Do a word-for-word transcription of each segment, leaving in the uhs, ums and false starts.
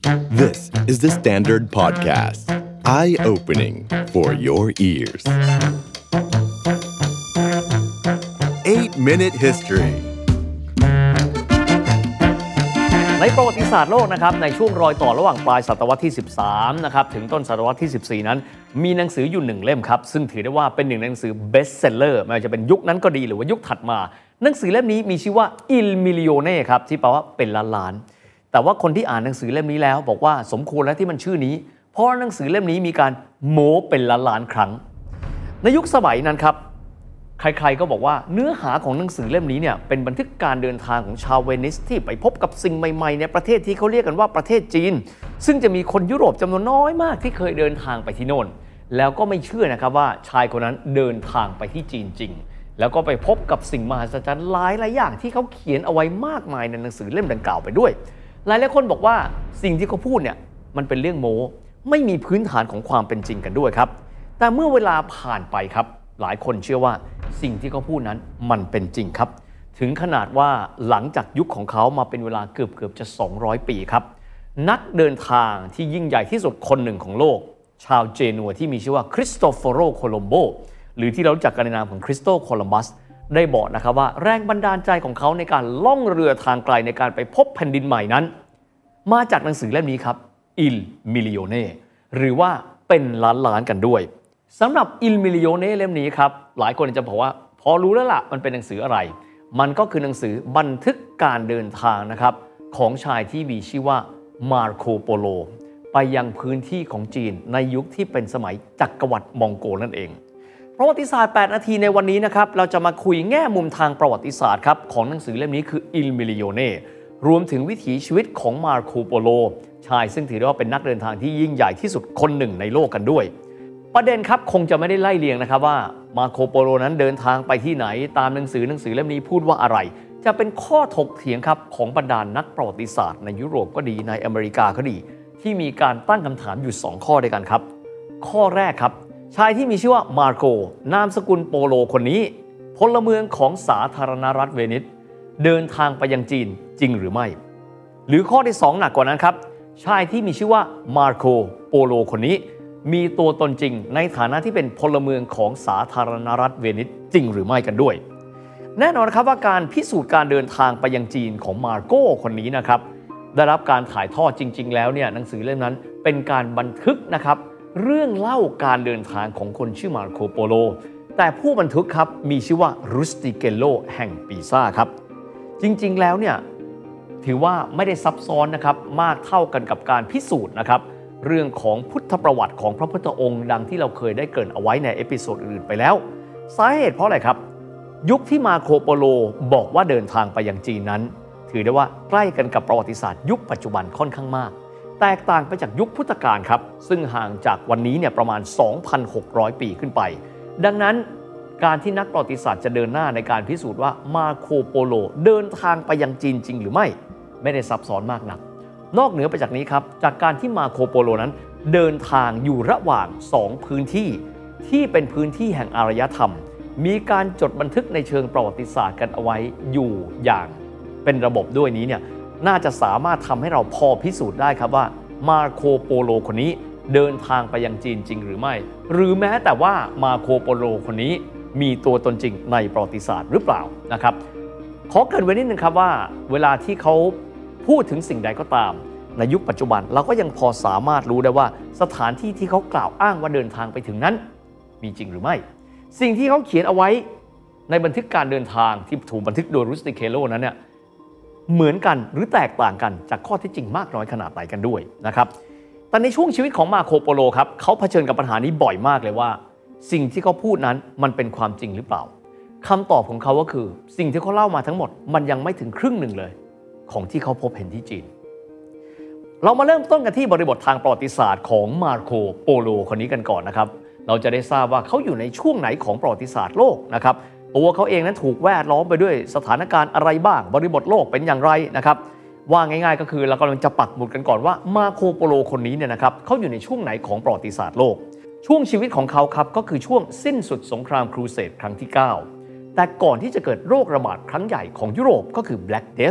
This is the Standard Podcast. Eye-opening for your ears. eight minute History ในประวัติศาสตร์โลกนะครับในช่วงรอยต่อระหว่างปลายศตวรรษที่สิบสามนะครับถึงต้นศตวรรษที่สิบสี่นั้นมีหนังสืออยู่หนึ่งเล่มครับซึ่งถือได้ว่าเป็นหนึ่งในหนังสือเบสเซลเลอร์ไม่ว่าจะเป็นยุคนั้นก็ดีหรือว่ายุคถัดมาหนังสือเล่มนี้มีชื่อว่า Il Milione ครับที่แปลว่าเป็นล้านล้านแต่ว่าคนที่อ่านหนังสือเล่มนี้แล้วบอกว่าสมควรแล้วที่มันชื่อนี้เพราะหนังสือเล่มนี้มีการโม้เป็นล้านล้านครั้งในยุคสมัยนั้นครับใครๆก็บอกว่าเนื้อหาของหนังสือเล่มนี้เนี่ยเป็นบันทึกการเดินทางของชาวเวนิสที่ไปพบกับสิ่งใหม่ๆในประเทศที่เขาเรียกกันว่าประเทศจีนซึ่งจะมีคนยุโรปจำนวนน้อยมากที่เคยเดินทางไปที่โน่นแล้วก็ไม่เชื่อนะครับว่าชายคนนั้นเดินทางไปที่จีนจริงแล้วก็ไปพบกับสิ่งมหัศจรรย์หลายหลายอย่างที่เขาเขียนเอาไว้มากมายในหนังสือเล่มดังกล่าวไปด้วยหลายหลายคนบอกว่าสิ่งที่เขาพูดเนี่ยมันเป็นเรื่องโม้ไม่มีพื้นฐานของความเป็นจริงกันด้วยครับแต่เมื่อเวลาผ่านไปครับหลายคนเชื่อว่าสิ่งที่เขาพูดนั้นมันเป็นจริงครับถึงขนาดว่าหลังจากยุคของเขามาเป็นเวลาเกือบเกือบจะสองร้อยปีครับนักเดินทางที่ยิ่งใหญ่ที่สุดคนหนึ่งของโลกชาวเจนัวที่มีชื่อว่าคริสโตโฟโรโคลัมโบหรือที่เรารู้จักกันในนามของคริสโตโคลัมบัสได้บอกนะครับว่าแรงบันดาลใจของเขาในการล่องเรือทางไกลในการไปพบแผ่นดินใหม่นั้นมาจากหนังสือเล่มนี้ครับ Il Milione หรือว่าเป็นล้านล้านกันด้วยสำหรับ Il Milione เล่มนี้ครับหลายคนจะบอกว่าพอรู้แล้วล่ะมันเป็นหนังสืออะไรมันก็คือหนังสือบันทึกการเดินทางนะครับของชายที่มีชื่อว่ามาร์โคโปโลไปยังพื้นที่ของจีนในยุคที่เป็นสมัยจักรวรรดิมองโกลนั่นเองประวัติศาสตร์แปดนาทีในวันนี้นะครับเราจะมาคุยแง่มุมทางประวัติศาสตร์ครับของหนังสือเล่มนี้คือ Il Milione รวมถึงวิถีชีวิตของมาร์โคโปโลชายซึ่งถือได้ว่าเป็นนักเดินทางที่ยิ่งใหญ่ที่สุดคนหนึ่งในโลกกันด้วยประเด็นครับคงจะไม่ได้ไล่เรียงนะครับว่ามาร์โคโปโลนั้นเดินทางไปที่ไหนตามหนังสือหนังสือเล่มนี้พูดว่าอะไรจะเป็นข้อถกเถียงครับของบรรดา นักประวัติศาสตร์ในยุโรปก็ดีในอเมริกาก็ดีที่มีการตั้งคำถามอยู่สองข้อด้วยกันครับข้อแรกครับชายที่มีชื่อว่ามาร์โกนามสกุลโปโลคนนี้พลเมืองของสาธารณรัฐเวนิสเดินทางไปยังจีนจริงหรือไม่หรือข้อที่สองหนักกว่านั้นครับชายที่มีชื่อว่ามาร์โกโปโลคนนี้มีตัวตนจริงในฐานะที่เป็นพลเมืองของสาธารณรัฐเวนิสจริงหรือไม่กันด้วยแน่นอนครับว่าการพิสูจน์การเดินทางไปยังจีนของมาร์โกคนนี้นะครับได้รับการถ่ายทอดจริงๆแล้วเนี่ยหนังสือเล่มนั้นเป็นการบันทึกนะครับเรื่องเล่าการเดินทางของคนชื่อมาร์โคโปโลแต่ผู้บันทึกครับมีชื่อว่ารุสติเกโลแห่งปีซ่าครับจริงๆแล้วเนี่ยถือว่าไม่ได้ซับซ้อนนะครับมากเท่ากันกับการพิสูจน์นะครับเรื่องของพุทธประวัติของพระพุทธองค์ดังที่เราเคยได้เกริ่นเอาไว้ในเอพิโซดอื่นไปแล้วสาเหตุเพราะอะไรครับยุคที่มาร์โคโปโลบอกว่าเดินทางไปยังจีนนั้นถือได้ว่าใกล้กันกับประวัติศาสตร์ยุคปัจจุบันค่อนข้างมากแตกต่างไปจากยุคพุทธกาลครับซึ่งห่างจากวันนี้เนี่ยประมาณ สองพันหกร้อย ปีขึ้นไปดังนั้นการที่นักประวัติศาสตร์จะเดินหน้าในการพิสูจน์ว่ามาร์โคโปโลเดินทางไปยังจีนจริงหรือไม่ไม่ได้ซับซ้อนมากนักนอกเหนือไปจากนี้ครับจากการที่มาร์โคโปโลนั้นเดินทางอยู่ระหว่างสองพื้นที่ที่เป็นพื้นที่แห่งอารยธรรมมีการจดบันทึกในเชิงประวัติศาสตร์กันเอาไว้อยู่อย่างเป็นระบบด้วยนี้เนี่ยน่าจะสามารถทำให้เราพอพิสูจน์ได้ครับว่ามาร์โคโปโลคนนี้เดินทางไปยังจีนจริงหรือไม่หรือแม้แต่ว่ามาร์โคโปโลคนนี้มีตัวตนจริงในประวัติศาสตร์หรือเปล่านะครับขอเกริ่นไว้นิดนึงครับว่าเวลาที่เขาพูดถึงสิ่งใดก็ตามในยุคปัจจุบันเราก็ยังพอสามารถรู้ได้ว่าสถานที่ที่เขากล่าวอ้างว่าเดินทางไปถึงนั้นมีจริงหรือไม่สิ่งที่เขาเขียนเอาไว้ในบันทึกการเดินทางที่ถูกบันทึกโดยรุสติเคโลนั้นเนี่ยเหมือนกันหรือแตกต่างกันจากข้อเท็จจริงมากน้อยขนาดไหนกันด้วยนะครับแต่ในช่วงชีวิตของมาร์โคโปโลครับเขาเผชิญกับปัญหานี้บ่อยมากเลยว่าสิ่งที่เขาพูดนั้นมันเป็นความจริงหรือเปล่าคำตอบของเขาก็คือสิ่งที่เขาเล่ามาทั้งหมดมันยังไม่ถึงครึ่งหนึ่งเลยของที่เขาพบเห็นที่จีนเรามาเริ่มต้นกันที่บริบททางประวัติศาสตร์ของมาร์โคโปโลคนนี้กันก่อนนะครับเราจะได้ทราบว่าเขาอยู่ในช่วงไหนของประวัติศาสตร์โลกนะครับตัวเขาเองนั้นถูกแวดล้อมไปด้วยสถานการณ์อะไรบ้างบริบทโลกเป็นอย่างไรนะครับว่าง่ายๆก็คือเรากำลังจะปักหมุดกันก่อนว่ามาร์โคโปโลคนนี้เนี่ยนะครับเขาอยู่ในช่วงไหนของประวัติศาสตร์โลกช่วงชีวิตของเขาครับก็คือช่วงสิ้นสุดสงครามครูเสดครั้งที่เก้าแต่ก่อนที่จะเกิดโรคระบาดครั้งใหญ่ของยุโรปก็คือ Black Death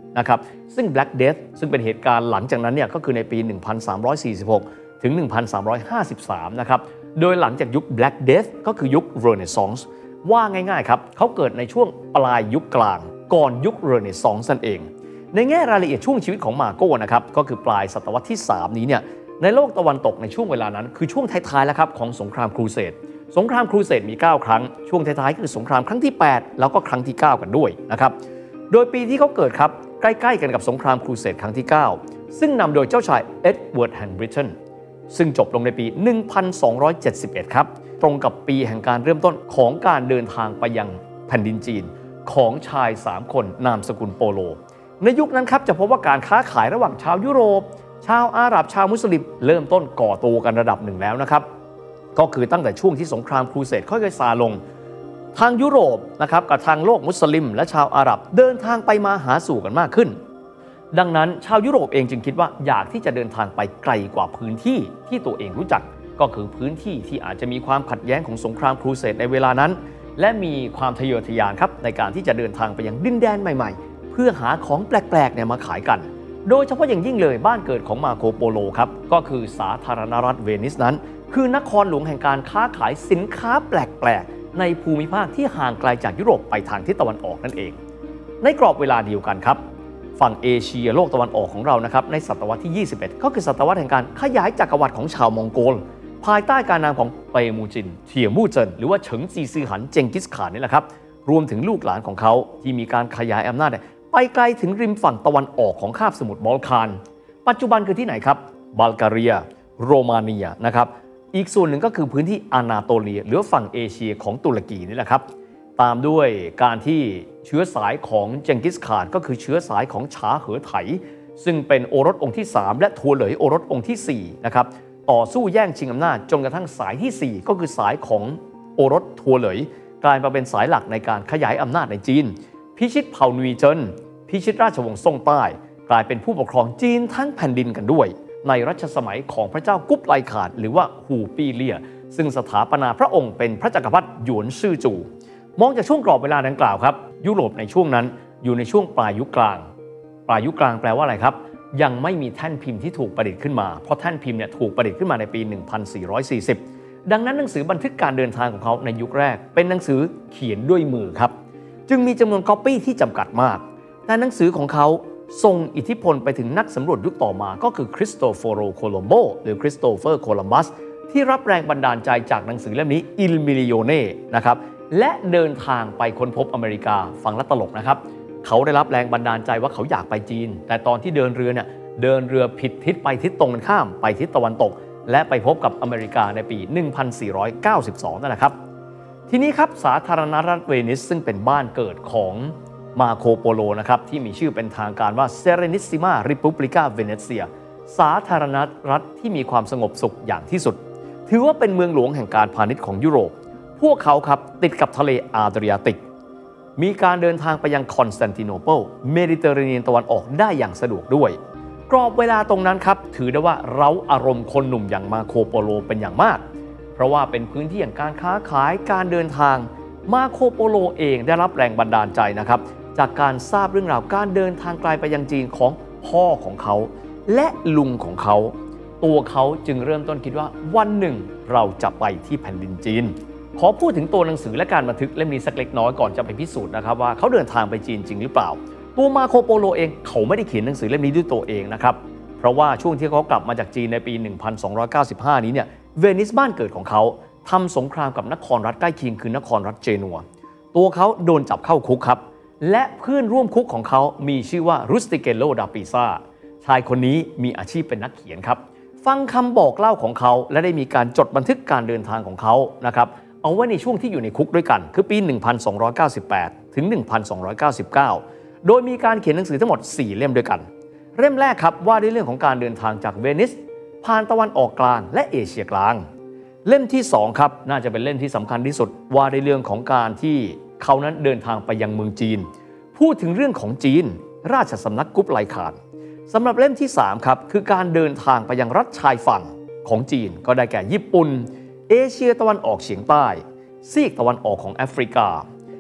นะครับซึ่ง Black Death ซึ่งเป็นเหตุการณ์หลังจากนั้นเนี่ยก็คือในปี หนึ่งพันสามร้อยสี่สิบหก ถึง หนึ่งพันสามร้อยห้าสิบสาม นะครับโดยหลังจากยุค Black Death ก็คือยุค Renaissance ว่าง่ายๆครับเขาเกิดในช่วงปลายยุคกลางก่อนยุค Renaissance นั่นเองในแง่รายละเอียดช่วงชีวิตของมาโก้นะครับก็คือปลายศตวรรษที่สามนี้เนี่ยในโลกตะวันตกในช่วงเวลานั้นคือช่วงท้ายๆแล้วครับของสงครามครูเสดสงครามครูเสดมีเก้าครั้งช่วงท้ายๆคือสงครามครั้งที่แปดแล้วก็ครั้งที่เก้ากันด้วยนะครับโดยปีที่เขาเกิดครับใกล้ๆกันกับสงครามครูเสดครั้งที่เก้าซึ่งนำโดยเจ้าชายเอ็ดเวิร์ดแห่งบริเตนซึ่งจบลงในปี หนึ่งพันสองร้อยเจ็ดสิบเอ็ด ครับตรงกับปีแห่งการเริ่มต้นของการเดินทางไปยังแผ่นดินจีนของชายสามคนนามสกุลโปโลในยุคนั้นครับจะพบว่าการค้าขายระหว่างชาวยุโรปชาวอาหรับชาวมุสลิมเริ่มต้นก่อตัวกันระดับหนึ่งแล้วนะครับก็คือตั้งแต่ช่วงที่สงครามครูเสดค่อยๆซาลงทางยุโรปนะครับกับทางโลกมุสลิมและชาวอาหรับเดินทางไปมาหาสู่กันมากขึ้นดังนั้นชาวยุโรปเองจึงคิดว่าอยากที่จะเดินทางไปไกลกว่าพื้นที่ที่ตัวเองรู้จักก็คือพื้นที่ที่อาจจะมีความขัดแย้งของสงครามครูเสดในเวลานั้นและมีความทะเยอทะยานครับในการที่จะเดินทางไปยังดินแดนใหม่ๆเพื่อหาของแปลกๆเนี่ยมาขายกันโดยเฉพาะอย่างยิ่งเลยบ้านเกิดของมาโคโปโลครับก็คือสาธารณรัฐเวนิสนั้นคือนครหลวงแห่งการค้าขายสินค้าแปลกๆในภูมิภาคที่ห่างไกลจากยุโรปไปทางทิศตะวันออกนั่นเองในกรอบเวลาเดียวกันครับฝั่งเอเชียโลกตะวันออกของเรานะครับในศตวรรษที่ยี่สิบเอ็ดก็คือศตวรรษแห่งการขยายจักรวรรดิของชาวมองโกลภายใต้การนำของเปมูจินเทียมู่เจินหรือว่าเฉิงซีซือหันเจงกิสข่านนี่แหละครับรวมถึงลูกหลานของเขาที่มีการขยายอำนาจไปไกลถึงริมฝั่งตะวันออกของคาบสมุทรบอลคานปัจจุบันคือที่ไหนครับบัลแกเรียโรมาเนียนะครับอีกส่วนหนึ่งก็คือพื้นที่อานาโตเลียหรือฝั่งเอเชียของตุรกีนี่แหละครับตามด้วยการที่เชื้อสายของเจงกิสข่านก็คือเชื้อสายของฉาเหอไถซึ่งเป็นโอรสองค์ที่สามและทัวเหลยโอรสองค์ที่สี่นะครับต่อสู้แย่งชิงอำนาจจนกระทั่งสายที่สี่ก็คือสายของโอรสทัวเหลยกลายมาเป็นสายหลักในการขยายอำนาจในจีนพิชิตเผ่านุยเจินพิชิตราชวงศ์ซ่งใต้กลายเป็นผู้ปกครองจีนทั้งแผ่นดินกันด้วยในรัชสมัยของพระเจ้ากุ๊บไลข่านหรือว่าฮูปีเลี่ยซึ่งสถาปนาพระองค์เป็นพระจักรพรรดิหยวนซื่อจู่มองจากช่วงกรอบเวลาดังกล่าวครับยุโรปในช่วงนั้นอยู่ในช่วงปลายยุคกลางปลายยุคกลางแปลว่าอะไรครับยังไม่มีแท่นพิมพ์ที่ถูกประดิษฐ์ขึ้นมาเพราะแท่นพิมพ์เนี่ยถูกประดิษฐ์ขึ้นมาในปี หนึ่งพันสี่ร้อยสี่สิบ ดังนั้นหนังสือบันทึกการเดินทางของเขาในยุคแรกเป็นหนังสือเขียนด้วยมือครับจึงมีจำนวนก๊อปปี้ที่จำกัดมากแต่หนังสือของเขาส่งอิทธิพลไปถึงนักสำรวจยุคต่อมาก็คือคริสโตโฟโรโคลัมโบหรือคริสโตเฟอร์โคลัมบัสที่รับแรงบันดาลใจจากหนังสือเล่มนี้อิลมิลิโอเน่นะครับและเดินทางไปค้นพบอเมริกาฟังและตลกนะครับเขาได้รับแรงบันดาลใจว่าเขาอยากไปจีนแต่ตอนที่เดินเรือเนี่ยเดินเรือผิดทิศไปทิศตรงกันข้ามไปทิศตะวันตกและไปพบกับอเมริกาในปี หนึ่งพันสี่ร้อยเก้าสิบสอง นั่นแหละครับทีนี้ครับสาธารณรัฐเวนิสซึ่งเป็นบ้านเกิดของมาโคโปโลนะครับที่มีชื่อเป็นทางการว่า Serenissima Repubblica Venezia สาธารณรัฐที่มีความสงบสุขอย่างที่สุดถือว่าเป็นเมืองหลวงแห่งการพาณิชย์ของยุโรปพวกเขาครับติดกับทะเลอาดริอาติกมีการเดินทางไปยังคอนสแตนติโนเปิลเมดิเตอร์เรเนียนตะวันออกได้อย่างสะดวกด้วยกรอบเวลาตรงนั้นครับถือได้ว่าเร้าอารมณ์คนหนุ่มอย่างมาโคโปโลเป็นอย่างมากเพราะว่าเป็นพื้นที่แห่งการค้าขายการเดินทางมาโคโปโลเองได้รับแรงบันดาลใจนะครับจากการทราบเรื่องราวการเดินทางไกลไปยังจีนของพ่อของเขาและลุงของเขาตัวเขาจึงเริ่มต้นคิดว่าวันหนึ่งเราจะไปที่แผ่นดินจีนขอพูดถึงตัวหนังสือและการบันทึกเล่มนี้สักเล็กน้อยก่อนจะไปพิสูจน์นะครับว่าเขาเดินทางไปจีนจริงหรือเปล่าตัวมาโคโปโลเองเขาไม่ได้เขียนหนังสือเล่มนี้ด้วยตัวเองนะครับเพราะว่าช่วงที่เขากลับมาจากจีนในปี หนึ่งพันสองร้อยเก้าสิบห้า นี้เนี่ยเวนิสบ้านเกิดของเขาทำสงครามกับนครรัฐใกล้เคียงคือนครรัฐเจนัวตัวเขาโดนจับเข้าคุกครับและเพื่อนร่วมคุกของเขามีชื่อว่ารุสติเกโลดาปิซาชายคนนี้มีอาชีพเป็นนักเขียนครับฟังคำบอกเล่าของเขาและได้มีการจดบันทึกการเดินทางของเขานะครับเอาไว้ในช่วงที่อยู่ในคุกด้วยกันคือปี หนึ่งพันสองร้อยเก้าสิบแปด ถึง หนึ่งพันสองร้อยเก้าสิบเก้า โดยมีการเขียนหนังสือทั้งหมดสี่เล่มด้วยกันเล่มแรกครับว่าด้วยเรื่องของการเดินทางจากเวนิสผ่านตะวันออกกลางและเอเชียกลางเล่มที่สองครับน่าจะเป็นเล่มที่สำคัญที่สุดว่าด้วยเรื่องของการที่เขานั้นเดินทางไปยังเมืองจีนพูดถึงเรื่องของจีนราชสำนักกุ๊บไลข่านสำหรับเล่มที่สามครับคือการเดินทางไปยังรัฐชายฝั่งของจีนก็ได้แก่ญี่ปุ่นเอเชียตะวันออกเฉียงใต้ซีกตะวันออกของแอฟริกา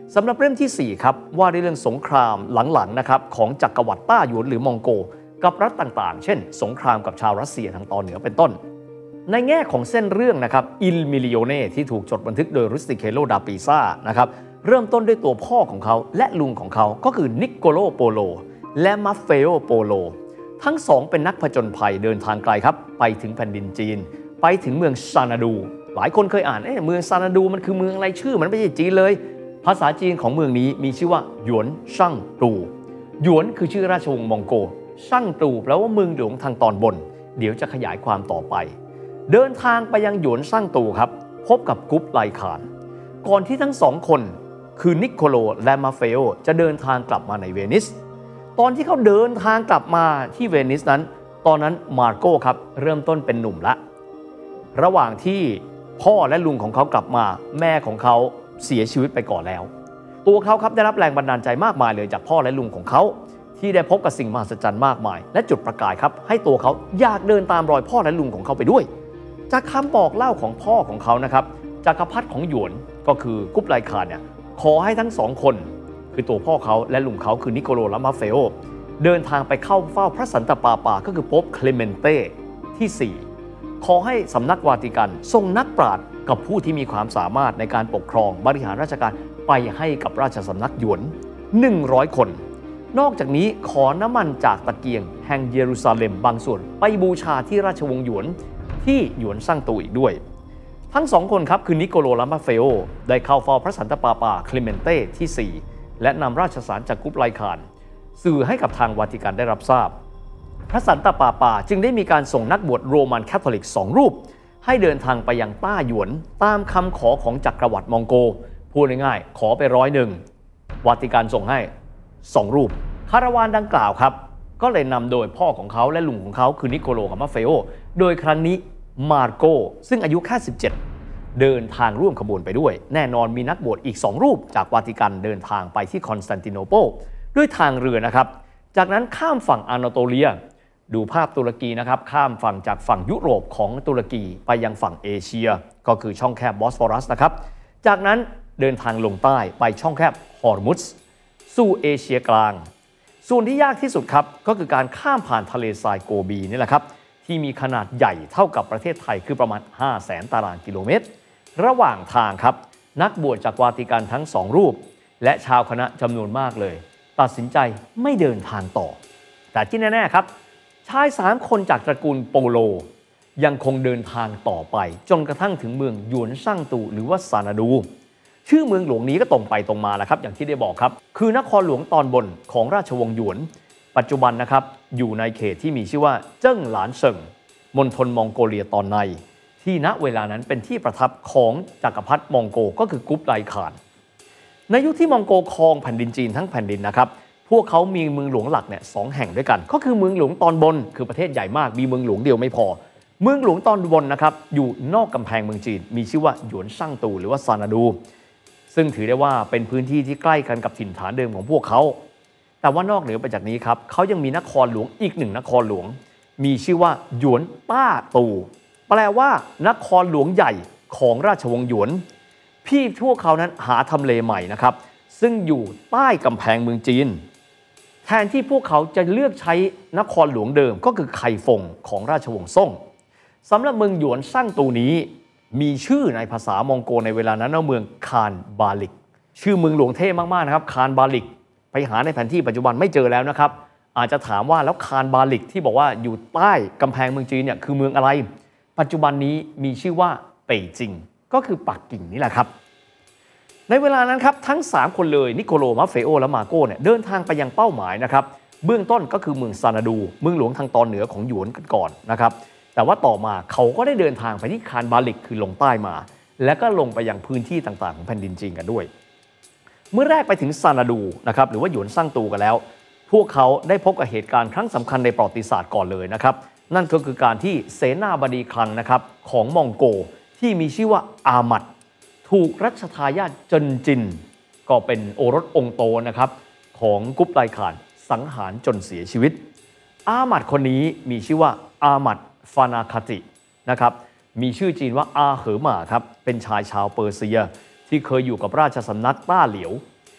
สำหรับเล่มที่สี่ครับว่าด้วยเรื่องสงครามหลังๆนะครับของจักรวรรดิต้าหยวนหรือมองโกกับรัฐต่างๆเช่นสงครามกับชาวรัสเซียทางตอนเหนือเป็นต้นในแง่ของเส้นเรื่องนะครับอิลมิลิโอเน่ที่ถูกจดบันทึกโดยริสติเคโลดาปิซ่านะครับเริ่มต้นด้วยตัวพ่อของเขาและลุงของเขาก็คือนิโคโลโปโลและมัฟเฟโอโปโลทั้งสองเป็นนักผจญภัยเดินทางไกลครับไปถึงแผ่นดินจีนไปถึงเมืองซานาดูหลายคนเคยอ่านเอ๊ะเมืองซานาดูมันคือเมืองอะไรชื่อมันไม่ใช่จีนเลยภาษาจีนของเมืองนี้มีชื่อว่าหยวนช่างตูหยวนคือชื่อราชวงศ์มองโกช่างตูแปลว่าเมืองหลวงทางตอนบนเดี๋ยวจะขยายความต่อไปเดินทางไปยังหยวนช่างตูครับพบกับกุ๊ปไลคานก่อนที่ทั้งสองคนคือนิโคโลและมาเฟโอจะเดินทางกลับมาในเวนิสตอนที่เขาเดินทางกลับมาที่เวนิสนั้นตอนนั้นมาร์โกครับเริ่มต้นเป็นหนุ่มละระหว่างที่พ่อและลุงของเขากลับมาแม่ของเขาเสียชีวิตไปก่อนแล้วตัวเขาครับได้รับแรงบันดาลใจมากมายเลยจากพ่อและลุงของเขาที่ได้พบกับสิ่งมหัศจรรย์มากมายและจุดประกายครับให้ตัวเขาอยากเดินตามรอยพ่อและลุงของเขาไปด้วยจากคำบอกเล่าของพ่อของเขานะครับจักรพรรดิของหยวนก็คือกุ๊ปไลคานเนี่ยขอให้ทั้งสองคนคือตัวพ่อเขาและลุงเขาคือนิโคโลและมาเฟโอเดินทางไปเข้าเฝ้าพระสันตะปาปาก็คือโป๊ปเคลเมนเต้ที่สี่ขอให้สำนักวาติกันส่งนักปราชญ์กับผู้ที่มีความสามารถในการปกครองบริหารราชการไปให้กับราชสำนักหยวนหนึ่งร้อยคนนอกจากนี้ขอน้ำมันจากตะเกียงแห่งเยรูซาเล็มบางส่วนไปบูชาที่ราชวงศ์หยวนที่หยวนซั่งตูอีกด้วยทั้งสองคนครับคือนิโคโลและมาเฟโอได้เข้าเฝ้าพระสันตะปาปาเคลเมนเต้ที่สี่และนำราชสารจากกุ๊ปไลคานสื่อให้กับทางวาติกันได้รับทราบพระสันตะปาปาจึงได้มีการส่งนักบวชโรมันคาทอลิกสองรูปให้เดินทางไปยังต้าหยวนตามคำขอของจักรวรรดิมองโกพูดง่ายๆขอไปร้อยหนึ่งวาติกันส่งให้สองรูปคาราวานดังกล่าวครับก็เลยนำโดยพ่อของเขาและลุงของเขาคือนิโคโลกับมาเฟโอโดยครั้งนี้มาร์โกซึ่งอายุแค่สิบเจ็ดเดินทางร่วมขบวนไปด้วยแน่นอนมีนักบวชอีกสองรูปจากวาติกันเดินทางไปที่คอนสแตนติโนเปิลด้วยทางเรือนะครับจากนั้นข้ามฝั่งอานาโตเลียดูภาพตุรกีนะครับข้ามฝั่งจากฝั่งยุโรปของตุรกีไปยังฝั่งเอเชียก็คือช่องแคบบอสฟอรัสนะครับจากนั้นเดินทางลงใต้ไปช่องแคบฮอร์มุสสู่เอเชียกลางส่วนที่ยากที่สุดครับก็คือการข้ามผ่านทะเลทรายโกบีนี่แหละครับที่มีขนาดใหญ่เท่ากับประเทศไทยคือประมาณ ห้าแสน ตารางกิโลเมตรระหว่างทางครับนักบวชจากวาติกันทั้งสองรูปและชาวคณะจำนวนมากเลยตัดสินใจไม่เดินทางต่อแต่ที่แน่ๆครับชายสามคนจากตระกูลโปโลยังคงเดินทางต่อไปจนกระทั่งถึงเมืองหยวนซั่งตูหรือว่าซานาดูชื่อเมืองหลวงนี้ก็ตรงไปตรงมาแหละครับอย่างที่ได้บอกครับคือนครหลวงตอนบนของราชวงศ์หยวนปัจจุบันนะครับอยู่ในเขตที่มีชื่อว่าเจิ้งหลานเซิงมณฑลมองโกเลียตอนในที่ณเวลานั้นเป็นที่ประทับของจักรพรรดิมองโกก็คือกุ๊ปไลคานในยุคที่มองโกครองแผ่นดินจีนทั้งแผ่นดินนะครับพวกเขามีเมืองหลวงหลักเนี่ยสองแห่งด้วยกันก็คือเมืองหลวงตอนบนคือประเทศใหญ่มากมีเมืองหลวงเดียวไม่พอเมืองหลวงตอนบนนะครับอยู่นอกกำแพงเมืองจีนมีชื่อว่าหยวนซั่งตูหรือว่าซานาดูซึ่งถือได้ว่าเป็นพื้นที่ที่ใกล้กันกับถิ่นฐานเดิมของพวกเขาแต่ว่านอกเหนือไปจากนี้ครับเขายังมีนครหลวงอีกหนึ่งนครหลวงมีชื่อว่าหยวนต้าตูแปลว่านครหลวงใหญ่ของราชวงศ์หยวนพี่พวกเขานั้นหาทำเลใหม่นะครับซึ่งอยู่ใต้กำแพงเมืองจีนแทนที่พวกเขาจะเลือกใช้นครหลวงเดิมก็คือไคฟงของราชวงศ์ซ่งสำหรับเมืองหยวนซั่งตูนี้มีชื่อในภาษามองโกในเวลานั้นว่าเมืองคานบาลิกชื่อเมืองหลวงเท่มากๆนะครับคานบาลิกไปหาในแผนที่ปัจจุบันไม่เจอแล้วนะครับอาจจะถามว่าแล้วคานบาลิกที่บอกว่าอยู่ใต้กำแพงเมืองจีนเนี่ยคือเมืองอะไรปัจจุบันนี้มีชื่อว่าเป่ยจิงก็คือปักกิ่งนี่แหละครับในเวลานั้นครับทั้งสามคนเลยนิโคโลมาเฟโอและมาโกเนี่ยเดินทางไปยังเป้าหมายนะครับเบื้องต้นก็คือเมืองซานาดูเมืองหลวงทางตอนเหนือของหยวนกันก่อนนะครับแต่ว่าต่อมาเขาก็ได้เดินทางไปที่คานบาลิกคือลงใต้มาและก็ลงไปยังพื้นที่ต่างๆของแผ่นดินจีนกันด้วยเมื่อแรกไปถึงซานาดูนะครับหรือว่าหยวนซั่งตูกันแล้วพวกเขาได้พบกับเหตุการณ์ครั้งสำคัญในประวัติศาสตร์ก่อนเลยนะครับนั่นก็คือการที่เสนาบดีคลังนะครับของมองโกที่มีชื่อว่าอามัดถูกรัชทายาทเจินจินก็เป็นโอรสองค์โตนะครับของกุ๊ปไลคานสังหารจนเสียชีวิตอามัดคนนี้มีชื่อว่าอามัดฟานาคตินะครับมีชื่อจีนว่าอาเหอหม่าครับเป็นชายชาวเปอร์เซียที่เคยอยู่กับราชสำนักต้าเหลียว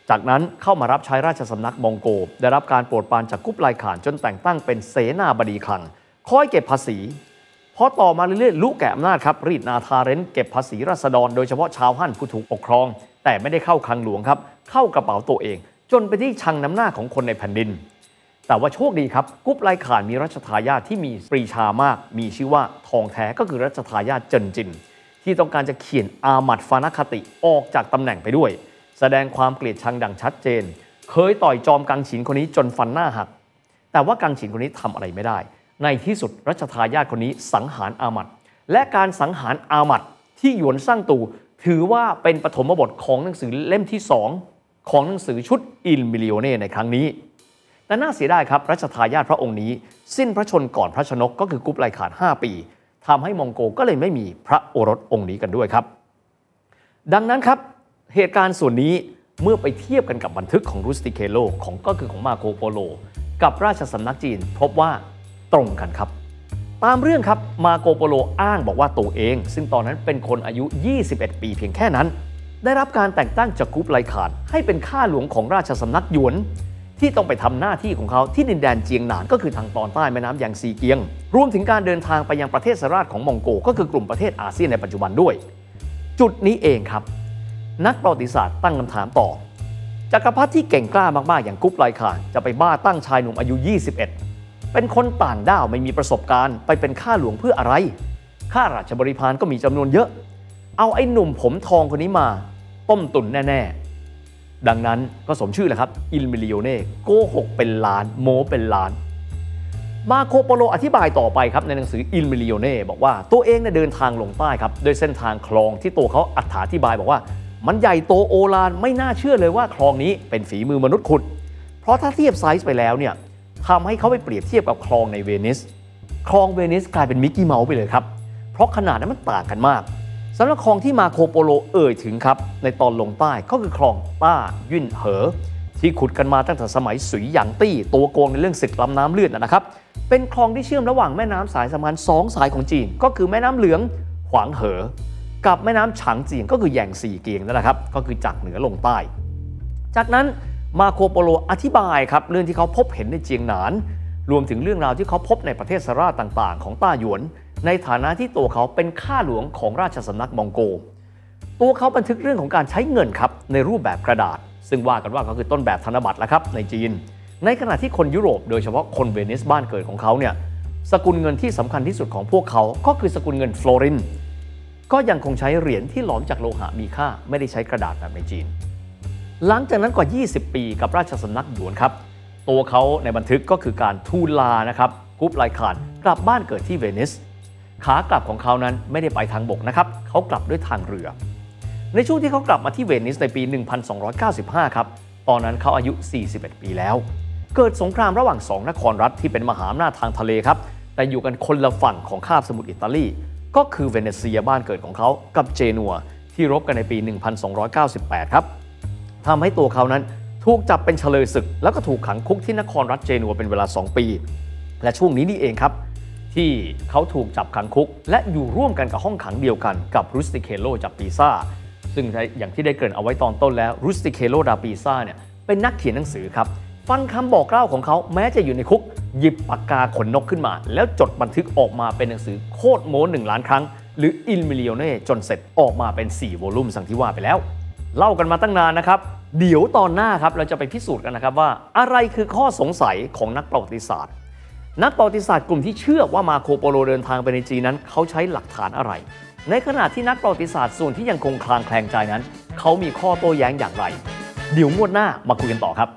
จากนั้นเข้ามารับใช้ราชสำนักมองโกได้รับการโปรดปรานจากกุบไลข่านจนแต่งตั้งเป็นเสนาบดีคลังคอยเก็บภาษีพอต่อมาเรื่อยๆลุแก่อำนาจครับรีดนาทาเร้นเก็บภาษีราษฎรโดยเฉพาะชาวฮั่นผู้ถูกปกครองแต่ไม่ได้เข้าคลังหลวงครับเข้ากระเป๋าตัวเองจนไปที่ชังน้ำหน้าของคนในแผ่นดินแต่ว่าโชคดีครับกุบไลข่านมีรัชทายาทที่มีปรีชามากมีชื่อว่าทองแท้ก็คือรัชทายาทเจินจินที่ต้องการจะเขียนอามัดฟานคติออกจากตำแหน่งไปด้วยแสดงความเกลียดชังดังชัดเจนเคยต่อยจอมกังฉินคนนี้จนฟันหน้าหักแต่ว่ากังฉินคนนี้ทำอะไรไม่ได้ในที่สุดรัชทายาทคนนี้สังหารอามัดและการสังหารอามัดที่หยวนซั่งตูถือว่าเป็นปฐมบทของหนังสือเล่มที่สองของหนังสือชุดอิลมิลิโอเน่ในครั้งนี้แต่น่าเสียดายครับรัชทายาทพระองค์นี้สิ้นพระชนก่อนพระชนกก็คือกุบไลข่านห้าปีทำให้มองโกก็เลยไม่มีพระโอรสองค์นี้กันด้วยครับดังนั้นครับเหตุการณ์ส่วนนี้เมื่อไปเทียบกันกับบันทึกของรุสติเคโลของก็คือของมาโคโปโลกับราชสำนักจีนพบว่าตรงกันครับตามเรื่องครับมาโกโปโลอ้างบอกว่าตัวเองซึ่งตอนนั้นเป็นคนอายุยี่สิบเอ็ดปีเพียงแค่นั้นได้รับการแต่งตั้งจากกุบไลข่านให้เป็นข้าหลวงของราชสำนักหยวนที่ต้องไปทำหน้าที่ของเขาที่ดินแดนเจียงหนานก็คือทางตอนใต้แม่น้ำยางซีเกียงรวมถึงการเดินทางไปยังประเทศสราชของมองโกก็คือกลุ่มประเทศอาเซียนในปัจจุบันด้วยจุดนี้เองครับนักประวัติศาสตร์ตั้งคำถามต่อจักรพรรดิที่เก่งกล้ามากๆอย่างกุบไลข่านจะไปบ้าตั้งชายหนุ่มอายุยี่สิบเอ็ดเป็นคนต่างด้าวไม่มีประสบการณ์ไปเป็นข้าหลวงเพื่ออะไรข้าราชบริพารก็มีจำนวนเยอะเอาไอ้หนุ่มผมทองคนนี้มาต้มตุ๋นแน่ๆดังนั้นก็สมชื่อแหละครับอิลมิลิโอเน่โกหกเป็นล้านโม้เป็นล้านมาโคโปโลอธิบายต่อไปครับในหนังสืออิลมิลิโอเน่บอกว่าตัวเองเนี่ยเดินทางลงใต้ครับโดยเส้นทางคลองที่ตัวเขาอธิบายบอกว่ามันใหญ่โตโอฬารไม่น่าเชื่อเลยว่าคลองนี้เป็นฝีมือมนุษย์ขุดเพราะถ้าเทียบไซส์ไปแล้วเนี่ยทำให้เขาไปเปรียบเทียบกับคลองในเวนิสคลองเวนิสกลายเป็นมิกกี้เมาส์ไปเลยครับเพราะขนาดนั้นมันต่างกันมากสำหรับคลองที่มาโคโปโลเอ่ยถึงครับในตอนลงใต้ก็คือคลองต้ายุ่นเหอที่ขุดกันมาตั้งแต่สมัยสุยหยางตี้ตัวโกงในเรื่องศึกลำน้ำเลือดนะครับเป็นคลองที่เชื่อมระหว่างแม่น้ำสายสำคัญสองสายของจีนก็คือแม่น้ำเหลืองขวางเหอกับแม่น้ำฉางเจียงก็คือแยงซีเกียงนั่นแหละครับก็คือจากเหนือลงใต้จากนั้นมาโคโปโลอธิบายครับเรื่องที่เขาพบเห็นในเจียงหนานรวมถึงเรื่องราวที่เขาพบในประเทศสราต่างๆของต้าหยวนในฐานะที่ตัวเขาเป็นข้าหลวงของราชสำนักมองโกตัวเขาบันทึกเรื่องของการใช้เงินครับในรูปแบบกระดาษซึ่งว่ากันว่าก็คือต้นแบบธนบัตรแล้วครับในจีนในขณะที่คนยุโรปโดยเฉพาะคนเวนิสบ้านเกิดของเขาเนี่ยสกุลเงินที่สำคัญที่สุดของพวกเขาก็คือสกุลเงินฟลอรินก็ยังคงใช้เหรียญที่หลอมจากโลหะมีค่าไม่ได้ใช้กระดาษแบบในจีนหลังจากนั้นกว่ายี่สิบปีกับราชสำนักหยวนครับตัวเขาในบันทึกก็คือการทูลลานะครับกุบไลข่านกลับบ้านเกิดที่เวนิสขากลับของเขานั้นไม่ได้ไปทางบกนะครับเขากลับด้วยทางเรือในช่วงที่เขากลับมาที่เวนิสในปีหนึ่งพันสองร้อยเก้าสิบห้าครับตอนนั้นเขาอายุสี่สิบเอ็ดปีแล้วเกิดสงครามระหว่างสองนครรัฐที่เป็นมหาอำนาจทางทะเลครับแต่อยู่กันคนละฝั่งของคาบสมุทรอิตาลีก็คือเวเนเซียบ้านเกิดของเขากับเจนัวที่รบกันในปีหนึ่งพันสองร้อยเก้าสิบแปดครับทำให้ตัวเขานั้นถูกจับเป็นเฉลยศึกแล้วก็ถูกขังคุกที่นครรัฐเจนัวเป็นเวลาสองปีและช่วงนี้นี่เองครับที่เขาถูกจับขังคุกและอยู่ร่วมกันกับห้องขังเดียวกันกับรุสติเคโลจากปีซ่าซึ่งอย่างที่ได้เกริ่นเอาไว้ตอนต้นแล้วรุสติเคโลดาปีซ่าเนี่ยเป็นนักเขียนหนังสือครับฟังคำบอกเล่าของเขาแม้จะอยู่ในคุกหยิบปากกาขนนกขึ้นมาแล้วจดบันทึกออกมาเป็นหนังสือโคตรโม้หนึ่งล้านครั้งหรืออิลมิลิโอเน่จนเสร็จออกมาเป็นสี่โวลุ่มสั่งที่ว่าไปแล้วเล่ากันมาตั้งนานนะครับเดี๋ยวตอนหน้าครับเราจะไปพิสูจน์กันนะครับว่าอะไรคือข้อสงสัยของนักประวัติศาสตร์นักประวัติศาสตร์กลุ่มที่เชื่อว่ามาโคโปโลเดินทางไปในจีนนั้นเขาใช้หลักฐานอะไรในขณะที่นักประวัติศาสตร์ส่วนที่ยังคงคลางแคลงใจนั้นเขามีข้อโต้แย้งอย่างไรเดี๋ยวงวดหน้ามาคุยกันต่อครับ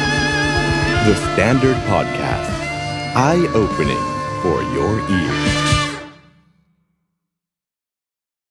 The Standard Podcast Eye Opening for Your Ears